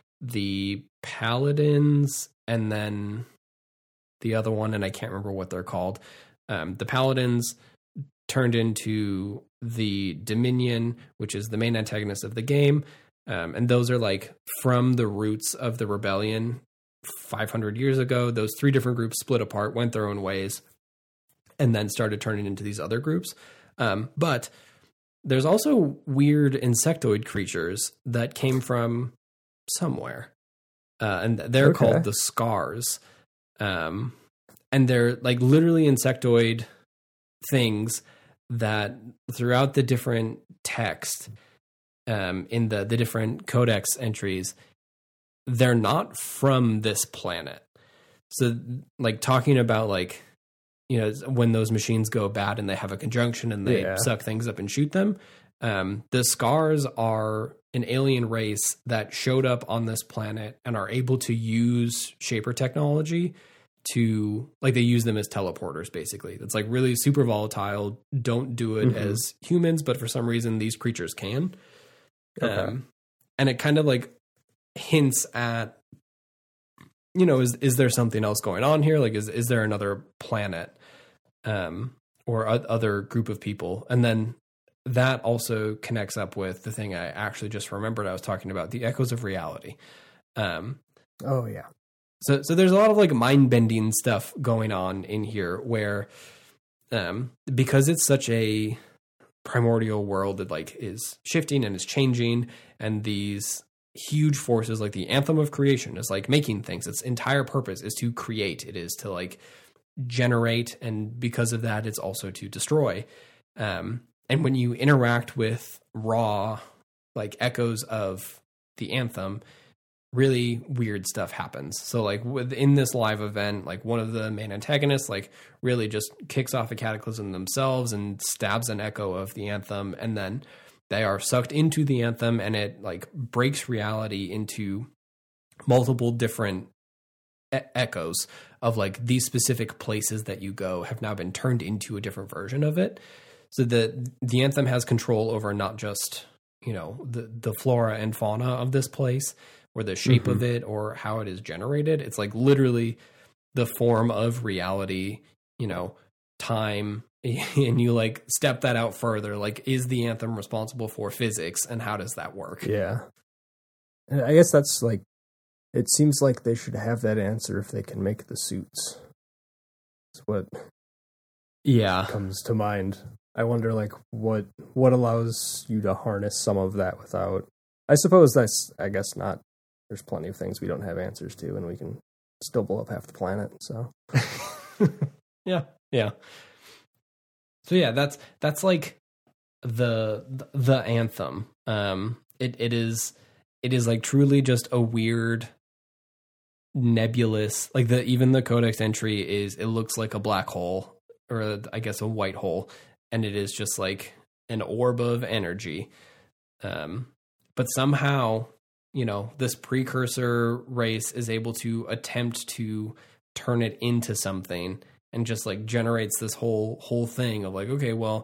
S2: the paladins, and then the other one, and I can't remember what they're called. Um, the paladins turned into the Dominion, which is the main antagonist of the game. Um, and those are like from the roots of the rebellion five hundred years ago. Those three different groups split apart, went their own ways, and then started turning into these other groups. Um, but there's also weird insectoid creatures that came from somewhere. Uh, and they're okay. called the Scars. Um, and they're like literally insectoid things that throughout the different text, um, in the, the different codex entries, they're not from this planet. So like talking about like, you know, when those machines go bad and they have a conjunction and they yeah. suck things up and shoot them. Um, the Scars are an alien race that showed up on this planet and are able to use Shaper technology to, like, they use them as teleporters, basically. It's like really super volatile. Don't do it mm-hmm. as humans, but for some reason these creatures can. Okay. Um, and it kind of like hints at, you know, is is there something else going on here? Like, is is there another planet, um, or a, other group of people? And then that also connects up with the thing I actually just remembered I was talking about, the Echoes of Reality. Um,
S1: oh yeah.
S2: So so there's a lot of like mind bending stuff going on in here where, um, because it's such a primordial world that like is shifting and is changing, and these huge forces, like the anthem of creation is like making things. Its entire purpose is to create. It is to like generate, and because of that, it's also to destroy. Um, and when you interact with raw, like echoes of the anthem, really weird stuff happens. So like within this live event, like one of the main antagonists like really just kicks off a cataclysm themselves and stabs an echo of the anthem, and then they are sucked into the anthem, and it like breaks reality into multiple different e- echoes of like these specific places that you go have now been turned into a different version of it. So the the anthem has control over not just, you know, the the flora and fauna of this place, or the shape mm-hmm. of it, or how it is generated. It's like literally the form of reality, you know, time. And you like step that out further. Like, is the anthem responsible for physics, and how does that work?
S1: Yeah. And I guess that's like, it seems like they should have that answer if they can make the suits. That's what
S2: yeah
S1: comes to mind. I wonder like what what allows you to harness some of that without, I suppose that's, I guess not, there's plenty of things we don't have answers to, and we can still blow up half the planet, so.
S2: yeah, yeah. So yeah, that's that's like the the anthem. Um, it it is it is like truly just a weird, nebulous. Like the even the codex entry is, it looks like a black hole, or I guess a white hole, and it is just like an orb of energy. Um, but somehow, you know, this precursor race is able to attempt to turn it into something. And just like generates this whole whole thing of like, okay, well,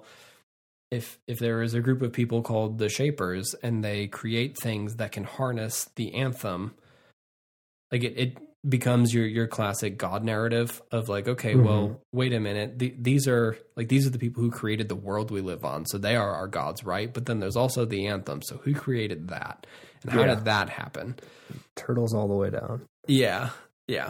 S2: if if there is a group of people called the Shapers, and they create things that can harness the anthem, like it, it becomes your your classic God narrative of like, okay, mm-hmm. well, wait a minute, the, these are like these are the people who created the world we live on, so they are our gods, right? But then there's also the anthem, so who created that, and how yeah. did that happen?
S1: Turtles all the way down.
S2: Yeah, yeah.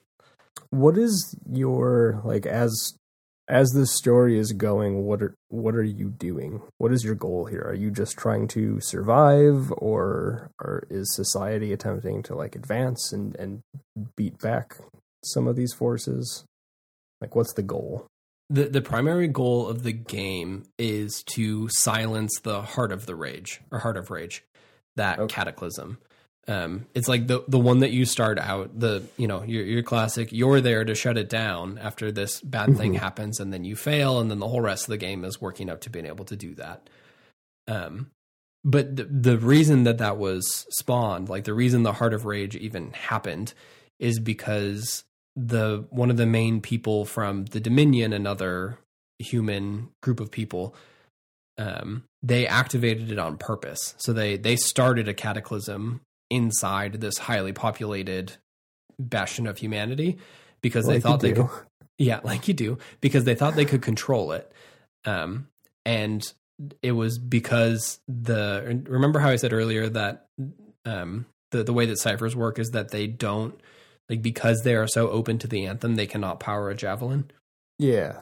S1: What is your, like, as as this story is going, what are what are you doing? What is your goal here? Are you just trying to survive, or or is society attempting to like advance and, and beat back some of these forces? Like, what's the goal?
S2: The the primary goal of the game is to silence the Heart of the Rage, or Heart of Rage, that okay. cataclysm. Um, it's like the the one that you start out, the, you know, your your classic, you're there to shut it down after this bad mm-hmm. thing happens, and then you fail, and then the whole rest of the game is working up to being able to do that. Um, but the, the reason that that was spawned, like the reason the Heart of Rage even happened, is because the one of the main people from the Dominion, another human group of people, um, they activated it on purpose. So they they started a cataclysm inside this highly populated bastion of humanity, because like they thought they could, yeah, like you do, because they thought they could control it. Um, and it was because the, remember how I said earlier that, um, the, the way that ciphers work is that they don't, like, because they are so open to the anthem, they cannot power a javelin.
S1: Yeah.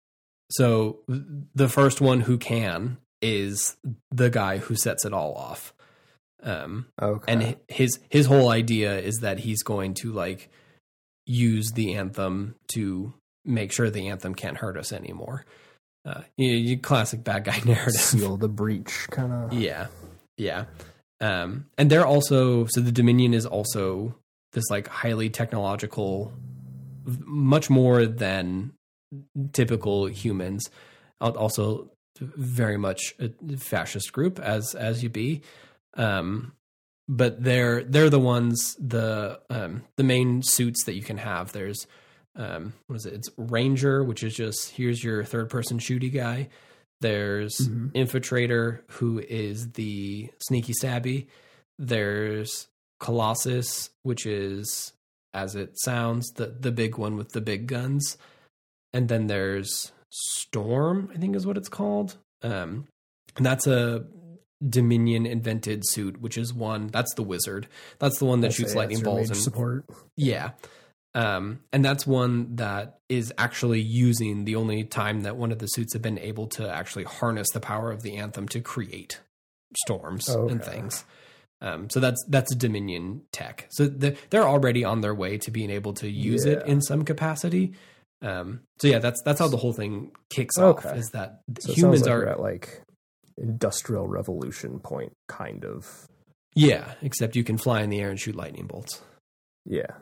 S2: So the first one who can is the guy who sets it all off. Um, okay. And his his whole idea is that he's going to like use the anthem to make sure the anthem can't hurt us anymore. Uh, you, you classic bad guy narrative.
S1: Seal the breach, kind of.
S2: Yeah, yeah. Um, and they're also, so the Dominion is also this like highly technological, much more than typical humans. Also, very much a fascist group, as as you be. Um, but they're they're the ones, the um, the main suits that you can have. There's um, what is it? It's Ranger, which is just, here's your third person shooty guy. There's mm-hmm. Infiltrator, who is the sneaky stabby. There's Colossus, which is, as it sounds, the the big one with the big guns. And then there's Storm, I think is what it's called. Um, and that's a Dominion invented suit, which is one, that's the wizard. That's the one that that's shoots lightning bolts and
S1: support.
S2: Yeah. Um, and that's one that is actually using the only time that one of the suits have been able to actually harness the power of the anthem to create storms oh, okay. and things. Um, so that's that's Dominion tech. So they're, they're already on their way to being able to use yeah. it in some capacity. Um, so yeah, that's that's how the whole thing kicks okay. off. Is that
S1: so
S2: humans
S1: like
S2: are
S1: at like industrial revolution point, kind of.
S2: Yeah, except you can fly in the air and shoot lightning bolts.
S1: Yeah.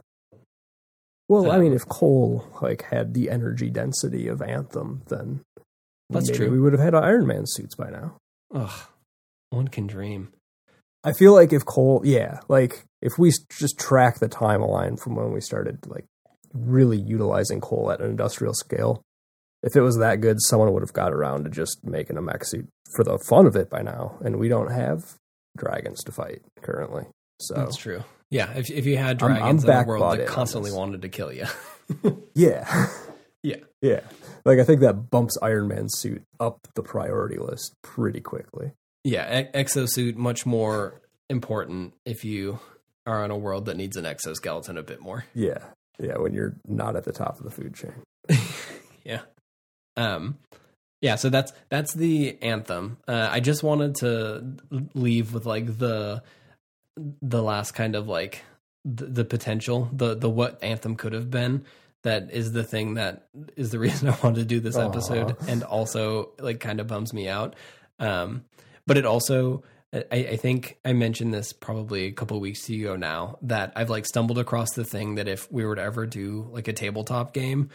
S1: Well,
S2: Um,
S1: I mean, if Cole like had the energy density of Anthem, then
S2: that's
S1: maybe
S2: true.
S1: we would have had Iron Man suits by now.
S2: Ugh, one can dream.
S1: I feel like if Cole, yeah, like if we just track the timeline from when we started like really utilizing coal at an industrial scale, if it was that good, someone would have got around to just making a mech suit for the fun of it by now. And we don't have dragons to fight currently. So
S2: that's true. Yeah, if if you had dragons I'm, I'm in a world that constantly wanted to kill you.
S1: yeah.
S2: Yeah.
S1: Yeah. Like I think that bumps Iron Man's suit up the priority list pretty quickly.
S2: Yeah, e- exosuit much more important if you are on a world that needs an exoskeleton a bit more.
S1: Yeah. Yeah, when you're not at the top of the food chain.
S2: yeah. Um yeah, so that's that's the Anthem. Uh, I just wanted to leave with like the the last kind of like the, the potential, the the what Anthem could have been. That is the thing that is the reason I wanted to do this episode. Aww. And also like kind of bums me out. Um, but it also, I, I think I mentioned this probably a couple of weeks ago now, that I've like stumbled across the thing that if we were to ever do like a tabletop game,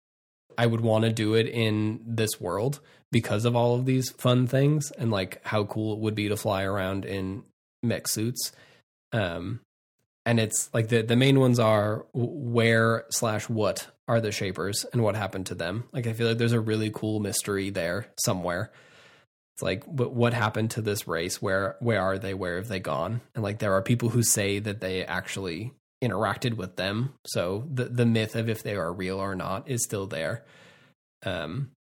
S2: I would want to do it in this world because of all of these fun things and like how cool it would be to fly around in mech suits. Um, And it's like the, the main ones are where slash what are the Shapers and what happened to them. Like, I feel like there's a really cool mystery there somewhere. It's like, what, what happened to this race? Where, where are they? Where have they gone? And like, there are people who say that they actually interacted with them. So the, the myth of if they are real or not is still there. Um,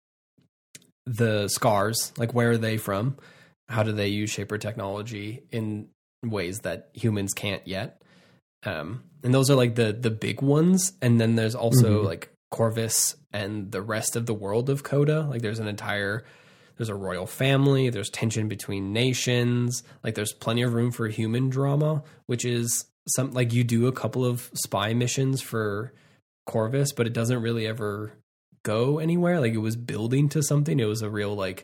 S2: the scars, like where are they from? How do they use Shaper technology in ways that humans can't yet? Um, and those are like the, the big ones. And then there's also mm-hmm. like Corvus and the rest of the world of Coda. Like there's an entire, there's a royal family, there's tension between nations. Like there's plenty of room for human drama, which is some, like you do a couple of spy missions for Corvus, but it doesn't really ever go anywhere. Like it was building to something. It was a real like,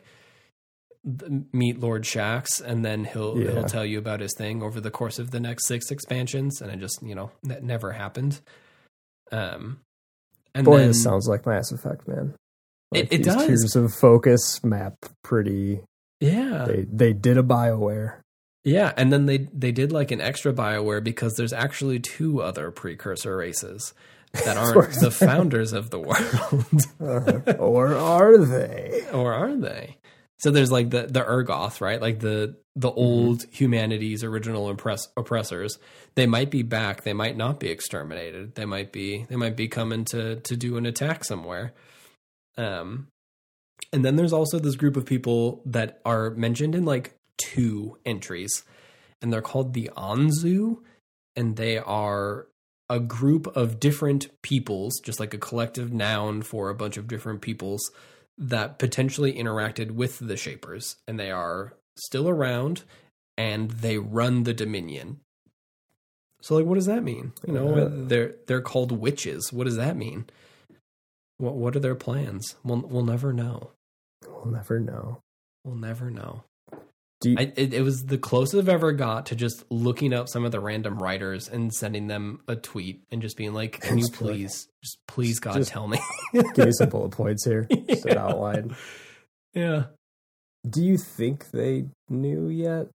S2: meet Lord Shaxx, and then he'll yeah. he'll tell you about his thing over the course of the next six expansions, and it just, you know, that never happened. Um, and
S1: Boy,
S2: then,
S1: this sounds like Mass Effect, man. Like
S2: it, it
S1: these
S2: does.
S1: Tiers of focus map pretty.
S2: Yeah,
S1: they they did a BioWare.
S2: Yeah, and then they they did like an extra BioWare because there's actually two other precursor races that aren't the founders of the world.
S1: uh, or are they?
S2: Or are they? So there's like the, the Urgoth, right? Like the, the old mm-hmm. humanity's original oppress, oppressors. They might be back. They might not be exterminated. They might be, they might be coming to, to do an attack somewhere. Um, and then there's also this group of people that are mentioned in like two entries, and they're called the Anzu, and they are a group of different peoples, just like a collective noun for a bunch of different peoples that potentially interacted with the Shapers, and they are still around, and they run the Dominion. So, like, what does that mean? You know, uh, they're they're called witches. What does that mean? What what are their plans? We'll we'll never know.
S1: We'll never know.
S2: We'll never know.
S1: Do you,
S2: I, it, it was the closest I've ever got to just looking up some of the random writers and sending them a tweet and just being like, "Can you please, just please, God, just tell me."
S1: Give me some bullet points here, just an outline.
S2: Yeah.
S1: Do you think they knew yet?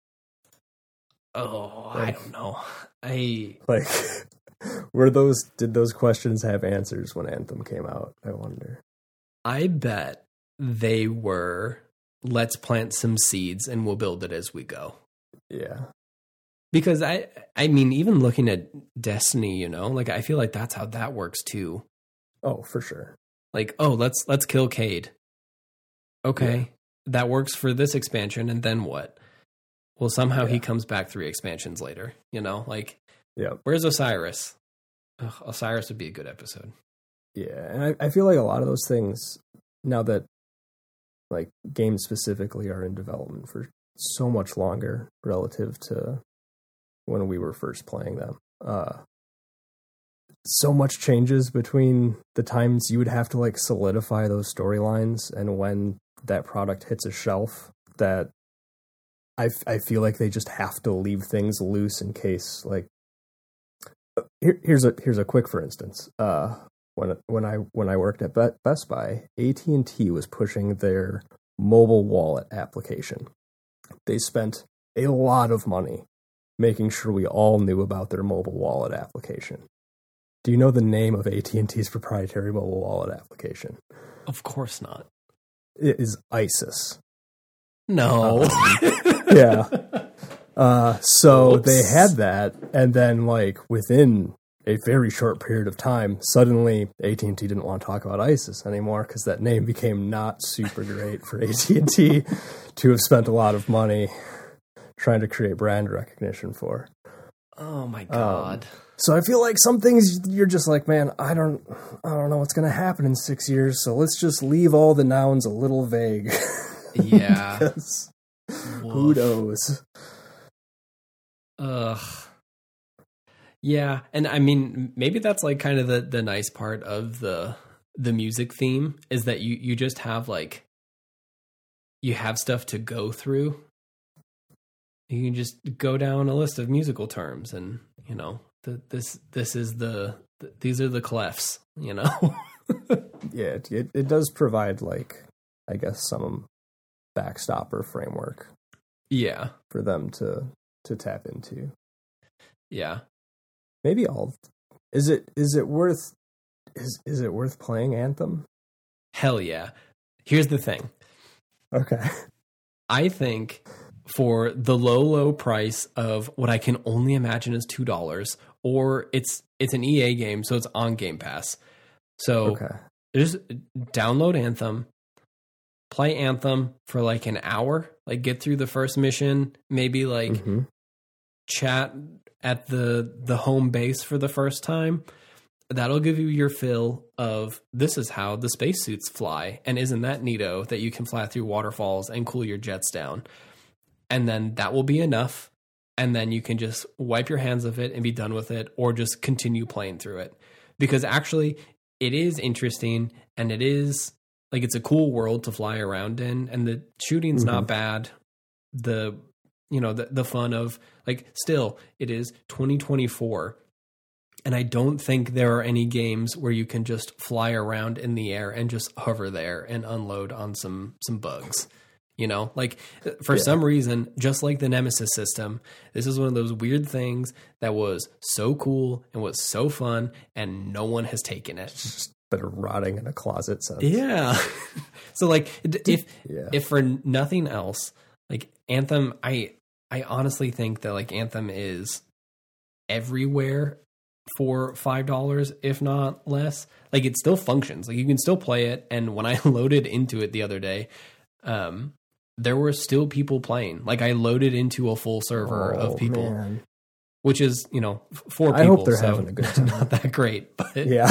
S2: Oh, like, I don't know. I
S1: like were those did those questions have answers when Anthem came out? I wonder.
S2: I bet they were. Let's plant some seeds and we'll build it as we go.
S1: Yeah.
S2: Because I, I mean, even looking at Destiny, you know, like I feel like that's how that works too.
S1: Oh, for sure.
S2: Like, oh, let's, let's kill Cade. Okay. Yeah. That works for this expansion. And then what? Well, somehow yeah. he comes back three expansions later, you know, like,
S1: yeah.
S2: Where's Osiris? Ugh, Osiris would be a good episode.
S1: Yeah. And I, I feel like a lot of those things now that, like games specifically are in development for so much longer relative to when we were first playing them. Uh, so much changes between the times you would have to like solidify those storylines and when that product hits a shelf that I, I feel like they just have to leave things loose in case like here, here's a here's a quick for instance. Uh, when when I when I worked at Best Buy, A T and T was pushing their mobile wallet application. They spent a lot of money making sure we all knew about their mobile wallet application. Do you know the name of A T and T's proprietary mobile wallet application?
S2: Of course not.
S1: It is ISIS.
S2: No.
S1: Um, yeah. Uh, so
S2: Oops.
S1: they had that, and then like within a very short period of time, suddenly A T and T didn't want to talk about ISIS anymore because that name became not super great for A T and T to have spent a lot of money trying to create brand recognition for.
S2: Oh my God.
S1: Um, so I feel like some things you're just like, man, I don't, I don't know what's going to happen in six years. So let's just leave all the nouns a little vague.
S2: Yeah.
S1: Who knows?
S2: Ugh. Yeah, and I mean, maybe that's like kind of the, the nice part of the the music theme is that you, you just have like you have stuff to go through. You can just go down a list of musical terms, and you know, the, this this is the, the these are the clefs. You know.
S1: Yeah, it it does provide like I guess some backstopper framework.
S2: Yeah,
S1: for them to to tap into.
S2: Yeah.
S1: Maybe I'll. Is it is it worth is is it worth playing Anthem?
S2: Hell yeah. Here's the thing.
S1: Okay.
S2: I think for the low, low price of what I can only imagine is two dollars, or it's it's an E A game, so it's on Game Pass. So
S1: okay.
S2: Just download Anthem, play Anthem for like an hour, like get through the first mission, maybe like
S1: mm-hmm.
S2: chat at the the home base for the first time. That'll give you your fill of this is how the spacesuits fly, and isn't that neato that you can fly through waterfalls and cool your jets down? And then that will be enough, and then you can just wipe your hands of it and be done with it, or just continue playing through it. Because actually, it is interesting, and it is like it's a cool world to fly around in, and the shooting's mm-hmm. not bad. The you know the the fun of like still it is twenty twenty-four. And I don't think there are any games where you can just fly around in the air and just hover there and unload on some some bugs. You know, like for yeah. some reason, just like the Nemesis system, this is one of those weird things that was so cool and was so fun, and no one has taken it.
S1: It's just been rotting in a closet since.
S2: Yeah. So like, if
S1: yeah.
S2: if for nothing else, like Anthem, I I honestly think that like Anthem is everywhere for five dollars, if not less. Like it still functions. Like you can still play it. And when I loaded into it the other day, um, there were still people playing. Like I loaded into a full server
S1: oh,
S2: of people,
S1: man.
S2: Which is, you know, four people.
S1: I hope they're
S2: so
S1: having a good time.
S2: Not that great, but
S1: yeah.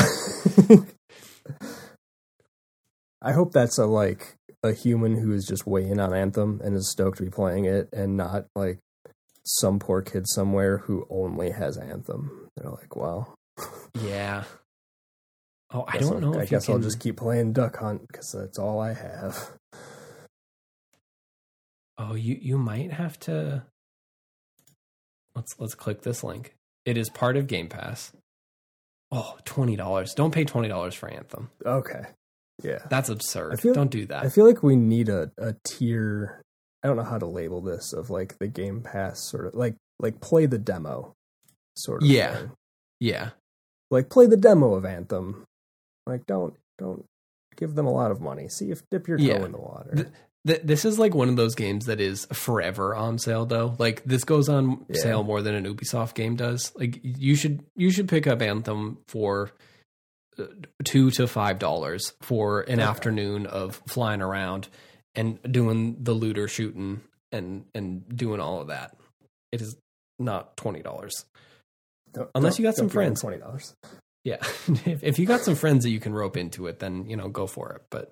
S1: I hope that's a like a human who is just way in on Anthem and is stoked to be playing it, and not like some poor kid somewhere who only has Anthem. They're like, wow.
S2: Yeah. Oh, I
S1: guess
S2: don't
S1: I'll,
S2: know.
S1: I
S2: if
S1: guess
S2: you
S1: I'll
S2: can...
S1: just keep playing Duck Hunt because that's all I have.
S2: Oh, you, you might have to. Let's let's click this link. It is part of Game Pass. Oh, twenty dollars. Don't pay twenty dollars for Anthem.
S1: Okay. Yeah.
S2: That's absurd.
S1: Feel,
S2: don't do that.
S1: I feel like we need a, a tier. I don't know how to label this, of like the Game Pass sort of like like play the demo sort of
S2: yeah
S1: thing.
S2: Yeah,
S1: like play the demo of Anthem. Like don't don't give them a lot of money. See if dip your toe
S2: yeah.
S1: in the water.
S2: Th- th- this is like one of those games that is forever on sale though. Like this goes on yeah. sale more than an Ubisoft game does. Like you should you should pick up Anthem for uh, two to five dollars for an okay. afternoon of flying around and doing the looter shooting and, and doing all of that. It is not twenty dollars.
S1: Don't,
S2: Unless
S1: don't,
S2: you got some friends.
S1: twenty dollars.
S2: Yeah. if, if you got some friends that you can rope into it, then, you know, go for it. But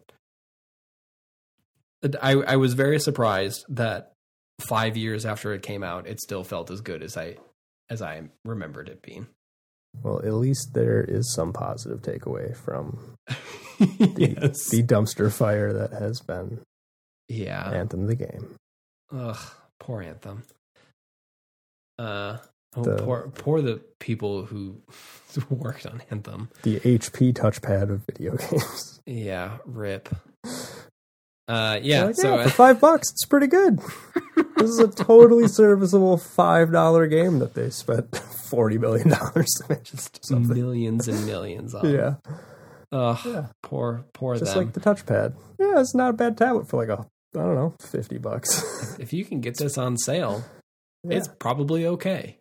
S2: I, I was very surprised that five years after it came out, it still felt as good as I as I remembered it being.
S1: Well, at least there is some positive takeaway from the,
S2: yes.
S1: the dumpster fire that has been
S2: yeah.
S1: Anthem the game.
S2: Ugh, poor Anthem. Uh, oh,
S1: The-
S2: poor, poor the people who worked on Anthem.
S1: The H P touchpad of video games.
S2: Yeah, rip. Uh, yeah,
S1: Like,
S2: so
S1: yeah, for five bucks, it's pretty good. This is a totally serviceable five dollar game that they spent forty million dollars to make.
S2: just
S1: something.
S2: millions and millions on.
S1: Yeah,
S2: Ugh,
S1: yeah.
S2: poor, poor
S1: Just
S2: them.
S1: like the touchpad. Yeah, it's not a bad tablet for like a, I don't know, fifty bucks.
S2: If you can get this on sale,
S1: Yeah.
S2: it's probably okay.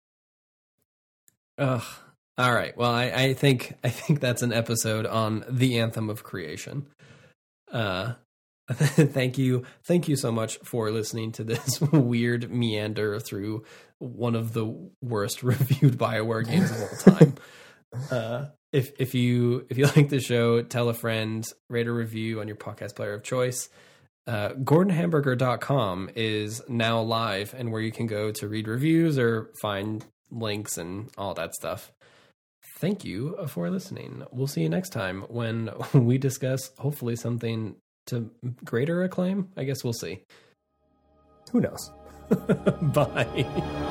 S2: Ugh. All right. Well, I, I think I think that's an episode on the Anthem of Creation. Uh, thank you, thank you so much for listening to this weird meander through one of the worst reviewed BioWare games of all time. uh, if if you if you like the show, tell a friend, rate a review on your podcast player of choice. Uh, Gordon Hamburger dot com is now live and where you can go to read reviews or find links and all that stuff. Thank you for listening. We'll see you next time when we discuss hopefully something to greater acclaim. I guess we'll see.
S1: Who knows?
S2: Bye.